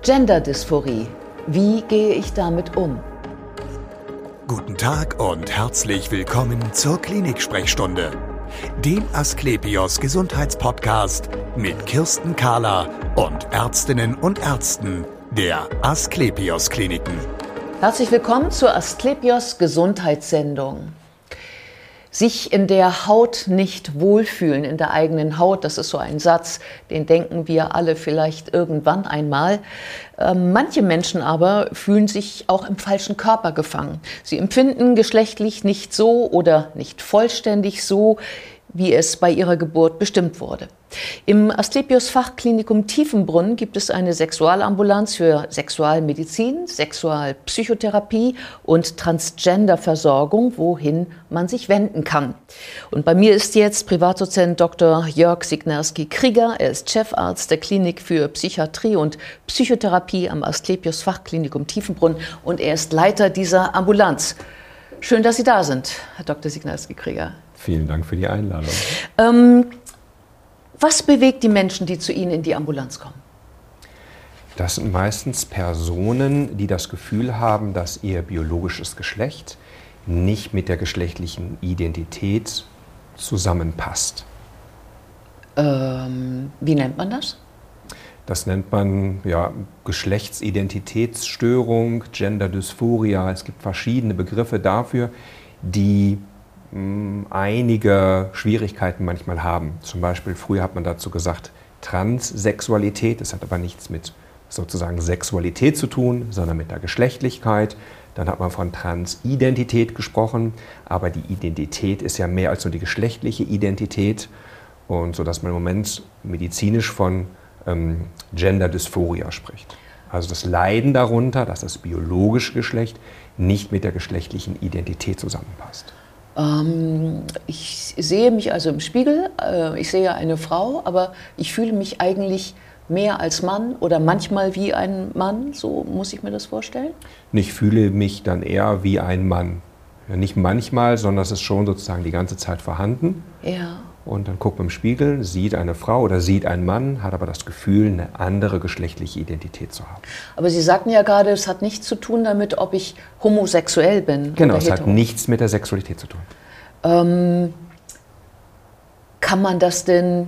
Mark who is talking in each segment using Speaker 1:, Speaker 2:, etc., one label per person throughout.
Speaker 1: Genderdysphorie. Wie gehe ich damit um?
Speaker 2: Guten Tag und herzlich willkommen zur Klinik-Sprechstunde, dem Asklepios Gesundheitspodcast mit Kirsten Kahler und Ärztinnen und Ärzten der Asklepios Kliniken.
Speaker 1: Herzlich willkommen zur Asklepios Gesundheitssendung. Sich in der Haut nicht wohlfühlen, in der eigenen Haut, das ist so ein Satz, den denken wir alle vielleicht irgendwann einmal. Manche Menschen aber fühlen sich auch im falschen Körper gefangen. Sie empfinden geschlechtlich nicht so oder nicht vollständig so, wie es bei ihrer Geburt bestimmt wurde. Im Asklepios Fachklinikum Tiefenbrunn gibt es eine Sexualambulanz für Sexualmedizin, Sexualpsychotherapie und Transgenderversorgung, wohin man sich wenden kann. Und bei mir ist jetzt Privatdozent Dr. Jörg Signerski-Krieger. Er ist Chefarzt der Klinik für Psychiatrie und Psychotherapie am Asklepios Fachklinikum Tiefenbrunn und er ist Leiter dieser Ambulanz. Schön, dass Sie da sind, Herr Dr. Signerski-Krieger.
Speaker 3: Vielen Dank für die Einladung.
Speaker 1: Was bewegt die Menschen, die zu Ihnen in die Ambulanz kommen?
Speaker 3: Das sind meistens Personen, die das Gefühl haben, dass ihr biologisches Geschlecht nicht mit der geschlechtlichen Identität zusammenpasst.
Speaker 1: Wie nennt man das?
Speaker 3: Das nennt man Geschlechtsidentitätsstörung, Genderdysphoria. Es gibt verschiedene Begriffe dafür, die einige Schwierigkeiten manchmal haben. Zum Beispiel, früher hat man dazu gesagt, Transsexualität. Das hat aber nichts mit sozusagen Sexualität zu tun, sondern mit der Geschlechtlichkeit. Dann hat man von Transidentität gesprochen, aber die Identität ist ja mehr als nur die geschlechtliche Identität. Und so, dass man im Moment medizinisch von Genderdysphoria spricht. Also das Leiden darunter, dass das biologische Geschlecht nicht mit der geschlechtlichen Identität zusammenpasst.
Speaker 1: Ich sehe mich also im Spiegel, ich sehe eine Frau, aber ich fühle mich eigentlich mehr als Mann oder manchmal wie ein Mann, so muss ich mir das vorstellen?
Speaker 3: Ich fühle mich dann eher wie ein Mann. Ja, nicht manchmal, sondern es ist schon sozusagen die ganze Zeit vorhanden.
Speaker 1: Ja.
Speaker 3: Und dann guckt man im Spiegel, sieht eine Frau oder sieht einen Mann, hat aber das Gefühl, eine andere geschlechtliche Identität zu haben.
Speaker 1: Aber Sie sagten ja gerade, es hat nichts zu tun damit, ob ich homosexuell bin.
Speaker 3: Genau, es hat nichts mit der Sexualität zu tun.
Speaker 1: Kann man das denn,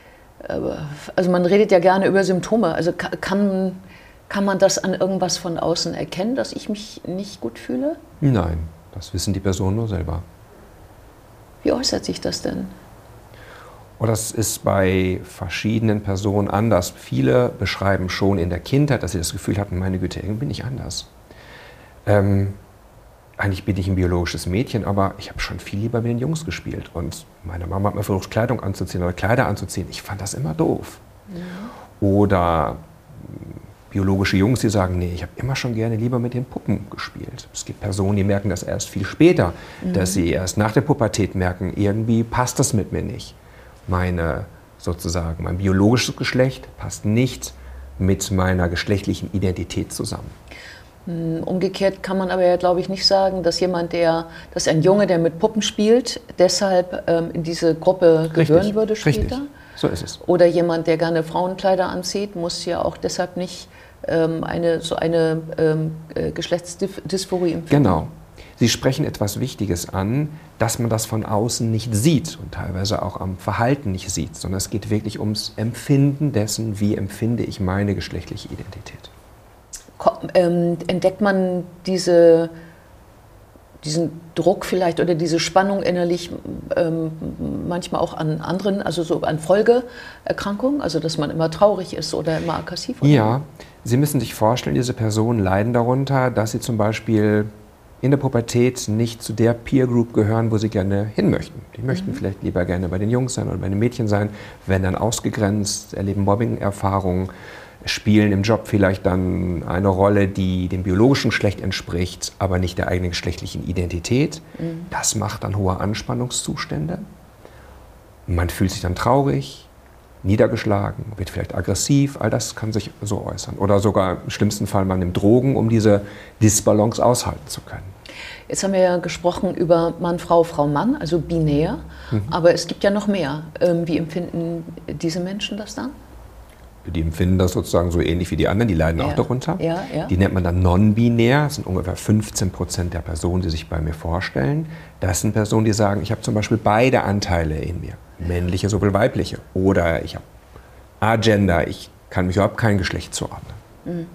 Speaker 1: also man redet ja gerne über Symptome, also kann man das an irgendwas von außen erkennen, dass ich mich nicht gut fühle?
Speaker 3: Nein, das wissen die Personen nur selber.
Speaker 1: Wie äußert sich das denn?
Speaker 3: Und das ist bei verschiedenen Personen anders. Viele beschreiben schon in der Kindheit, dass sie das Gefühl hatten, meine Güte, irgendwie bin ich anders. Eigentlich bin ich ein biologisches Mädchen, aber ich habe schon viel lieber mit den Jungs gespielt. Und meine Mama hat mir versucht, Kleidung anzuziehen oder Kleider anzuziehen. Ich fand das immer doof. Ja. Oder biologische Jungs, die sagen, nee, ich habe immer schon gerne lieber mit den Puppen gespielt. Es gibt Personen, die merken das erst viel später, dass sie erst nach der Pubertät merken, irgendwie passt das mit mir nicht. Mein biologisches Geschlecht passt nicht mit meiner geschlechtlichen Identität zusammen.
Speaker 1: Umgekehrt kann man aber ja, glaube ich, nicht sagen, dass dass ein Junge, der mit Puppen spielt, deshalb in diese Gruppe gehören würde später.
Speaker 3: Richtig, so ist es.
Speaker 1: Oder jemand, der gerne Frauenkleider anzieht, muss ja auch deshalb nicht eine Geschlechtsdysphorie empfinden.
Speaker 3: Genau. Sie sprechen etwas Wichtiges an, dass man das von außen nicht sieht und teilweise auch am Verhalten nicht sieht, sondern es geht wirklich ums Empfinden dessen, wie empfinde ich meine geschlechtliche Identität.
Speaker 1: Entdeckt man diesen Druck vielleicht oder diese Spannung innerlich manchmal auch an anderen, also so an Folgeerkrankungen, also dass man immer traurig ist oder immer aggressiv? Oder?
Speaker 3: Ja, Sie müssen sich vorstellen, diese Personen leiden darunter, dass sie zum Beispiel in der Pubertät nicht zu der Peer Group gehören, wo sie gerne hin möchten. Die möchten vielleicht lieber gerne bei den Jungs sein oder bei den Mädchen sein, werden dann ausgegrenzt, erleben Mobbing-Erfahrungen, spielen im Job vielleicht dann eine Rolle, die dem biologischen Geschlecht entspricht, aber nicht der eigenen geschlechtlichen Identität. Das macht dann hohe Anspannungszustände. Man fühlt sich dann traurig, niedergeschlagen, wird vielleicht aggressiv, all das kann sich so äußern. Oder sogar im schlimmsten Fall, man nimmt Drogen, um diese Disbalance aushalten zu können.
Speaker 1: Jetzt haben wir ja gesprochen über Mann, Frau, Frau, Mann, also binär, aber es gibt ja noch mehr. Wie empfinden diese Menschen das dann?
Speaker 3: die empfinden das sozusagen so ähnlich wie die anderen, die leiden auch darunter.
Speaker 1: Ja, ja.
Speaker 3: Die nennt man dann non-binär, das sind ungefähr 15% der Personen, die sich bei mir vorstellen. Das sind Personen, die sagen, ich habe zum Beispiel beide Anteile in mir, männliche sowohl weibliche. Oder ich habe Agender, ich kann mich überhaupt kein Geschlecht zuordnen.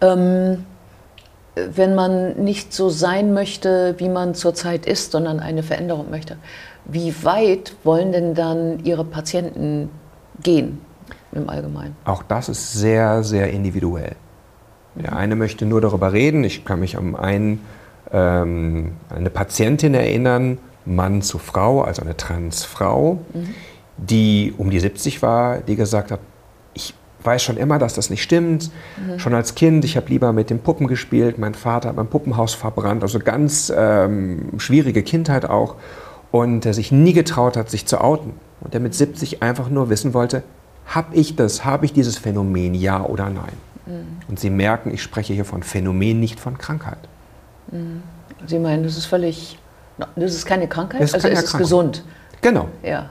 Speaker 1: Wenn man nicht so sein möchte, wie man zurzeit ist, sondern eine Veränderung möchte, wie weit wollen denn dann Ihre Patienten gehen im Allgemeinen?
Speaker 3: Auch das ist sehr, sehr individuell. Der eine möchte nur darüber reden. Ich kann mich an eine Patientin erinnern, Mann zu Frau, also eine Transfrau, die um die 70 war, die gesagt hat, ich weiß schon immer, dass das nicht stimmt. Schon als Kind, ich habe lieber mit den Puppen gespielt. Mein Vater hat mein Puppenhaus verbrannt, also ganz schwierige Kindheit auch. Und der sich nie getraut hat, sich zu outen. Und der mit 70 einfach nur wissen wollte, habe ich dieses Phänomen, ja oder nein? Und Sie merken, ich spreche hier von Phänomen, nicht von Krankheit.
Speaker 1: Sie meinen, das ist keine Krankheit?
Speaker 3: Es ist
Speaker 1: gesund?
Speaker 3: Genau.
Speaker 1: Ja.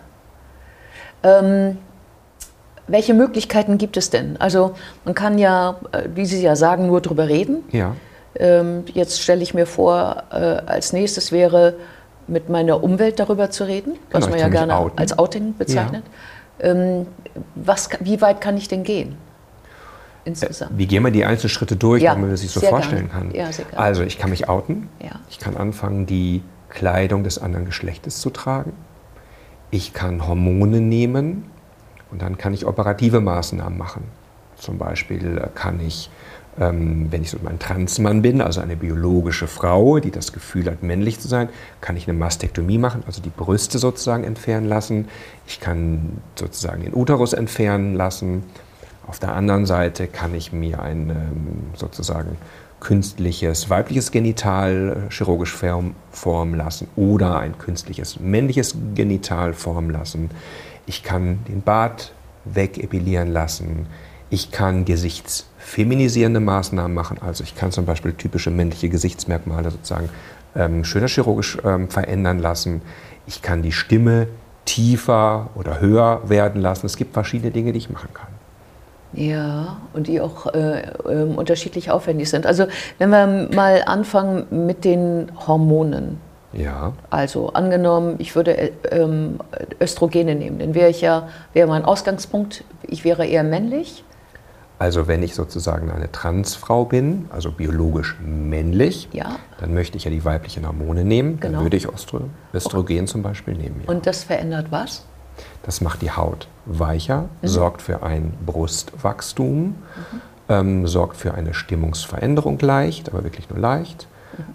Speaker 1: Welche Möglichkeiten gibt es denn? Also man kann ja, wie Sie ja sagen, nur drüber reden.
Speaker 3: Ja.
Speaker 1: Jetzt stelle ich mir vor, als nächstes wäre, mit meiner Umwelt darüber zu reden, was
Speaker 3: Genau,
Speaker 1: man ja gerne als Outing bezeichnet. Ja. Wie weit kann ich denn gehen insgesamt?
Speaker 3: Wie gehen wir die einzelnen Schritte durch, damit man sich so vorstellen kann?
Speaker 1: Ja, sehr gerne.
Speaker 3: Also ich kann mich outen.
Speaker 1: Ja.
Speaker 3: Ich kann anfangen, die Kleidung des anderen Geschlechtes zu tragen. Ich kann Hormone nehmen und dann kann ich operative Maßnahmen machen. Zum Beispiel kann ich, wenn ich so ein Transmann bin, also eine biologische Frau, die das Gefühl hat, männlich zu sein, kann ich eine Mastektomie machen, also die Brüste sozusagen entfernen lassen. Ich kann sozusagen den Uterus entfernen lassen. Auf der anderen Seite kann ich mir ein sozusagen künstliches weibliches Genital chirurgisch formen lassen oder ein künstliches männliches Genital formen lassen. Ich kann den Bart wegepilieren lassen. Ich kann gesichtsfeminisierende Maßnahmen machen. Also ich kann zum Beispiel typische männliche Gesichtsmerkmale sozusagen schöner chirurgisch verändern lassen. Ich kann die Stimme tiefer oder höher werden lassen. Es gibt verschiedene Dinge, die ich machen kann.
Speaker 1: Ja, und die auch unterschiedlich aufwendig sind. Also wenn wir mal anfangen mit den Hormonen.
Speaker 3: Ja.
Speaker 1: Also angenommen, ich würde Östrogene nehmen, dann wäre mein Ausgangspunkt, ich wäre eher männlich.
Speaker 3: Also wenn ich sozusagen eine Transfrau bin, also biologisch männlich, dann möchte ich ja die weiblichen Hormone nehmen. Genau. Dann würde ich Östrogen zum Beispiel nehmen. Ja.
Speaker 1: Und das verändert was?
Speaker 3: Das macht die Haut weicher, sorgt für ein Brustwachstum, sorgt für eine Stimmungsveränderung leicht, aber wirklich nur leicht.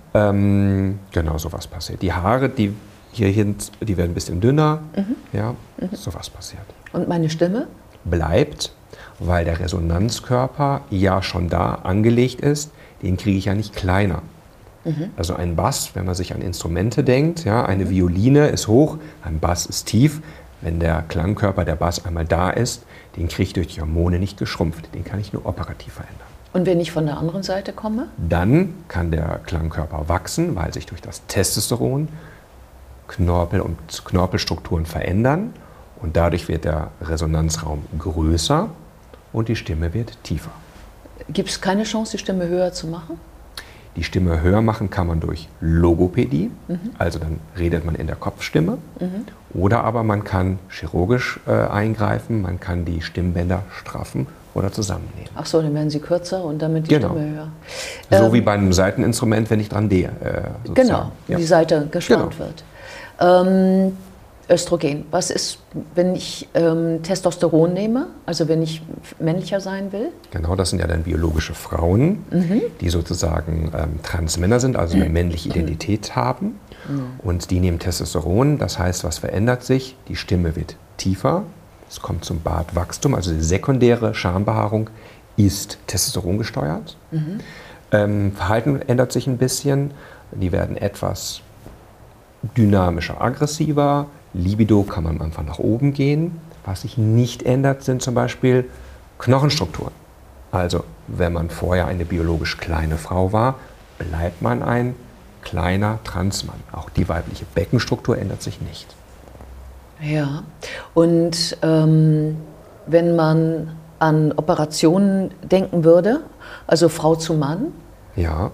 Speaker 3: Genau, sowas passiert. Die Haare, die werden ein bisschen dünner, sowas passiert.
Speaker 1: Und meine Stimme?
Speaker 3: Bleibt, weil der Resonanzkörper ja schon da angelegt ist, den kriege ich ja nicht kleiner. Also ein Bass, wenn man sich an Instrumente denkt, eine Violine ist hoch, ein Bass ist tief. Wenn der Klangkörper, der Bass einmal da ist, den kriege ich durch die Hormone nicht geschrumpft. Den kann ich nur operativ verändern.
Speaker 1: Und wenn ich von der anderen Seite komme?
Speaker 3: Dann kann der Klangkörper wachsen, weil sich durch das Testosteron Knorpel und Knorpelstrukturen verändern. Und dadurch wird der Resonanzraum größer und die Stimme wird tiefer.
Speaker 1: Gibt es keine Chance, die Stimme höher zu machen?
Speaker 3: Die Stimme höher machen kann man durch Logopädie, also dann redet man in der Kopfstimme. Oder aber man kann chirurgisch eingreifen, man kann die Stimmbänder straffen oder zusammennähen.
Speaker 1: Ach so, dann werden sie kürzer und damit die Stimme höher.
Speaker 3: So wie bei einem Saiteninstrument, wenn ich dran drehe.
Speaker 1: Genau, die Saite gespannt wird. Östrogen. Was ist, wenn ich Testosteron nehme, also wenn ich männlicher sein will?
Speaker 3: Genau, das sind ja dann biologische Frauen, die sozusagen Transmänner sind, also eine männliche Identität haben. Und die nehmen Testosteron, das heißt, was verändert sich? Die Stimme wird tiefer, es kommt zum Bartwachstum, also die sekundäre Schambehaarung ist Testosteron gesteuert. Verhalten ändert sich ein bisschen, die werden etwas dynamischer, aggressiver. Libido kann man am Anfang nach oben gehen. Was sich nicht ändert, sind zum Beispiel Knochenstrukturen. Also wenn man vorher eine biologisch kleine Frau war, bleibt man ein kleiner Transmann. Auch die weibliche Beckenstruktur ändert sich nicht.
Speaker 1: Ja, und wenn man an Operationen denken würde, also Frau zu Mann.
Speaker 3: Ja.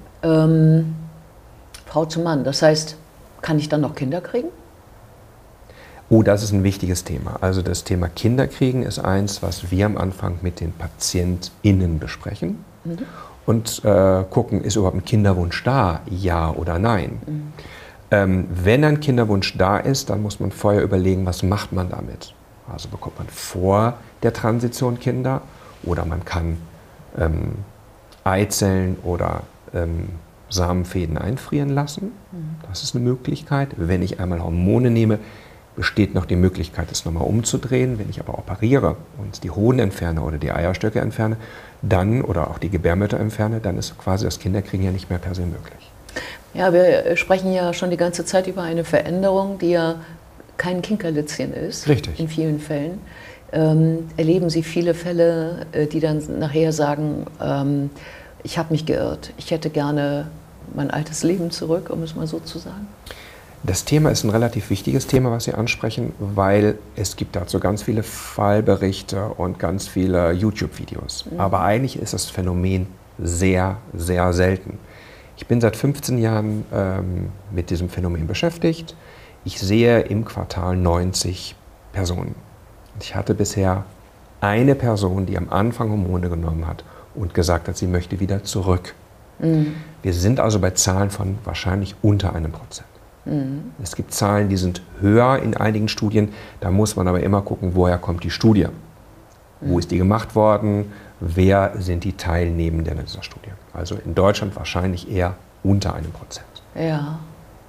Speaker 1: Frau zu Mann, das heißt, kann ich dann noch Kinder kriegen?
Speaker 3: Oh, das ist ein wichtiges Thema. Also das Thema Kinderkriegen ist eins, was wir am Anfang mit den PatientInnen besprechen und gucken, ist überhaupt ein Kinderwunsch da, ja oder nein. Wenn ein Kinderwunsch da ist, dann muss man vorher überlegen, was macht man damit. Also bekommt man vor der Transition Kinder oder man kann Eizellen oder Samenfäden einfrieren lassen. Das ist eine Möglichkeit. Wenn ich einmal Hormone nehme, besteht noch die Möglichkeit, es nochmal umzudrehen. Wenn ich aber operiere und die Hoden entferne oder die Eierstöcke entferne, dann oder auch die Gebärmutter entferne, dann ist quasi das Kinderkriegen ja nicht mehr per se möglich.
Speaker 1: Ja, wir sprechen ja schon die ganze Zeit über eine Veränderung, die ja kein Kinkerlitzchen ist.
Speaker 3: Richtig.
Speaker 1: In vielen Fällen. Erleben Sie viele Fälle, die dann nachher sagen, ich habe mich geirrt, ich hätte gerne mein altes Leben zurück, um es mal so zu sagen?
Speaker 3: Das Thema ist ein relativ wichtiges Thema, was Sie ansprechen, weil es gibt dazu ganz viele Fallberichte und ganz viele YouTube-Videos. Aber eigentlich ist das Phänomen sehr, sehr selten. Ich bin seit 15 Jahren mit diesem Phänomen beschäftigt. Ich sehe im Quartal 90 Personen. Ich hatte bisher eine Person, die am Anfang Hormone genommen hat und gesagt hat, sie möchte wieder zurück. Wir sind also bei Zahlen von wahrscheinlich unter 1%. Es gibt Zahlen, die sind höher in einigen Studien. Da muss man aber immer gucken, woher kommt die Studie. Wo ist die gemacht worden? Wer sind die Teilnehmenden dieser Studie? Also in Deutschland wahrscheinlich eher unter 1%.
Speaker 1: Ja.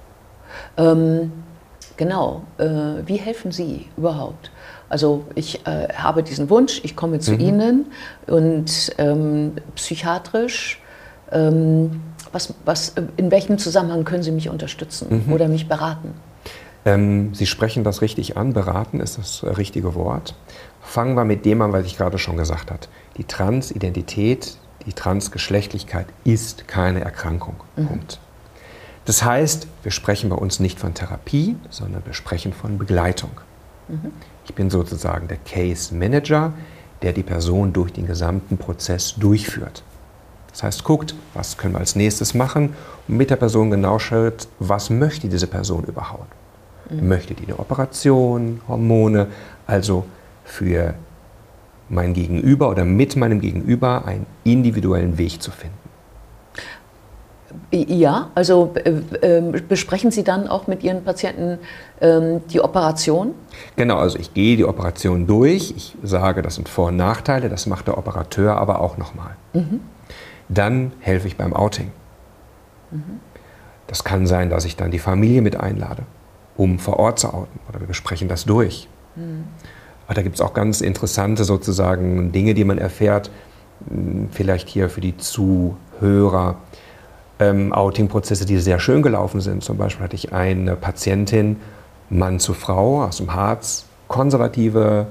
Speaker 1: Genau. Wie helfen Sie überhaupt? Also ich habe diesen Wunsch, ich komme zu Ihnen und psychiatrisch, in welchem Zusammenhang können Sie mich unterstützen oder mich beraten?
Speaker 3: Sie sprechen das richtig an, beraten ist das richtige Wort. Fangen wir mit dem an, was ich gerade schon gesagt habe. Die Transidentität, die Transgeschlechtlichkeit ist keine Erkrankung. Punkt. Das heißt, wir sprechen bei uns nicht von Therapie, sondern wir sprechen von Begleitung. Ich bin sozusagen der Case Manager, der die Person durch den gesamten Prozess durchführt. Das heißt, guckt, was können wir als nächstes machen und mit der Person genau schaut, was möchte diese Person überhaupt. Möchte die eine Operation, Hormone, also für mein Gegenüber oder mit meinem Gegenüber einen individuellen Weg zu finden.
Speaker 1: Ja, also besprechen Sie dann auch mit Ihren Patienten die Operation?
Speaker 3: Genau, also ich gehe die Operation durch, ich sage, das sind Vor- und Nachteile, das macht der Operateur aber auch nochmal. Dann helfe ich beim Outing. Das kann sein, dass ich dann die Familie mit einlade, um vor Ort zu outen, oder wir besprechen das durch. Aber da gibt es auch ganz interessante sozusagen Dinge, die man erfährt, vielleicht hier für die Zuhörer. Outing-Prozesse, die sehr schön gelaufen sind. Zum Beispiel hatte ich eine Patientin, Mann zu Frau aus dem Harz, konservative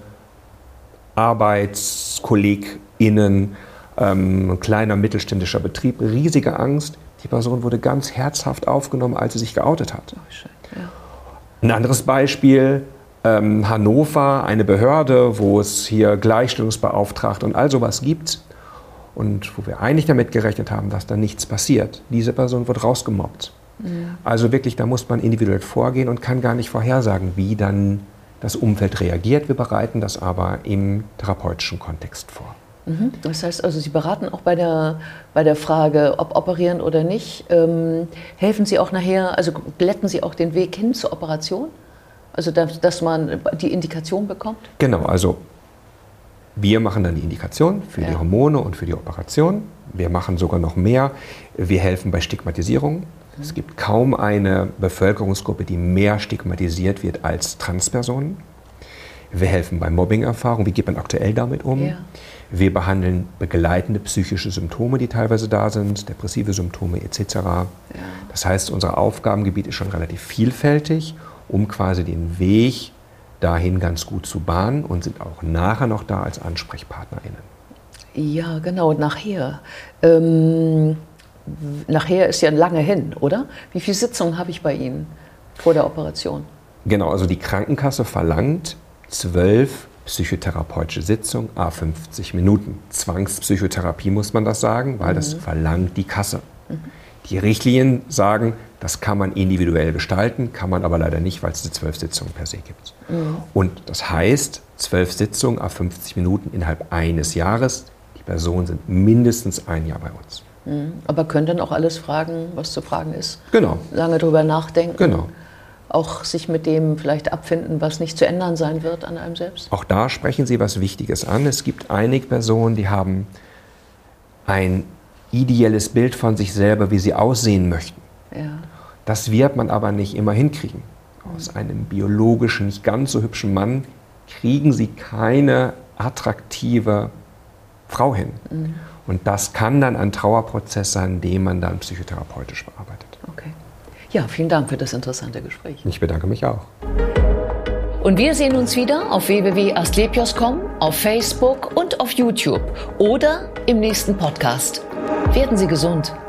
Speaker 3: ArbeitskollegInnen, ein kleiner mittelständischer Betrieb, riesige Angst. Die Person wurde ganz herzhaft aufgenommen, als sie sich geoutet hat.
Speaker 1: Oh, schön. Ja.
Speaker 3: Ein anderes Beispiel, Hannover, eine Behörde, wo es hier Gleichstellungsbeauftragte und all sowas gibt. Und wo wir eigentlich damit gerechnet haben, dass da nichts passiert. Diese Person wird rausgemobbt. Also wirklich, da muss man individuell vorgehen und kann gar nicht vorhersagen, wie dann das Umfeld reagiert. Wir bereiten das aber im therapeutischen Kontext vor.
Speaker 1: Das heißt also, Sie beraten auch bei der Frage, ob operieren oder nicht. Helfen Sie auch nachher, also glätten Sie auch den Weg hin zur Operation? Also dass man die Indikation bekommt?
Speaker 3: Genau, also wir machen dann die Indikation für die Hormone und für die Operation. Wir machen sogar noch mehr. Wir helfen bei Stigmatisierung. Es gibt kaum eine Bevölkerungsgruppe, die mehr stigmatisiert wird als Transpersonen. Wir helfen bei Mobbing-Erfahrungen. Wie geht man aktuell damit um?
Speaker 1: Ja.
Speaker 3: Wir behandeln begleitende psychische Symptome, die teilweise da sind, depressive Symptome etc. Ja. Das heißt, unser Aufgabengebiet ist schon relativ vielfältig, um quasi den Weg dahin ganz gut zu bahnen und sind auch nachher noch da als AnsprechpartnerInnen.
Speaker 1: Ja, genau, nachher. Nachher ist ja lange hin, oder? Wie viele Sitzungen habe ich bei Ihnen vor der Operation?
Speaker 3: Genau, also die Krankenkasse verlangt 12 psychotherapeutische Sitzung, 50 Minuten. Zwangspsychotherapie muss man das sagen, weil das verlangt die Kasse. Die Richtlinien sagen, das kann man individuell gestalten, kann man aber leider nicht, weil es die 12 Sitzungen per se gibt. Und das heißt, 12 Sitzungen, 50 Minuten innerhalb eines Jahres. Die Personen sind mindestens ein Jahr bei uns.
Speaker 1: Aber können dann auch alles fragen, was zu fragen ist?
Speaker 3: Genau.
Speaker 1: Lange drüber nachdenken?
Speaker 3: Genau.
Speaker 1: Auch sich mit dem vielleicht abfinden, was nicht zu ändern sein wird an einem selbst?
Speaker 3: Auch da sprechen Sie was Wichtiges an. Es gibt einige Personen, die haben ein ideelles Bild von sich selber, wie sie aussehen möchten.
Speaker 1: Ja.
Speaker 3: Das wird man aber nicht immer hinkriegen. Aus einem biologischen, nicht ganz so hübschen Mann kriegen Sie keine attraktive Frau hin. Und das kann dann ein Trauerprozess sein, den man dann psychotherapeutisch bearbeitet.
Speaker 1: Okay. Ja, vielen Dank für das interessante Gespräch.
Speaker 3: Ich bedanke mich auch.
Speaker 1: Und wir sehen uns wieder auf www.asklepios.com, auf Facebook und auf YouTube oder im nächsten Podcast. Werden Sie gesund!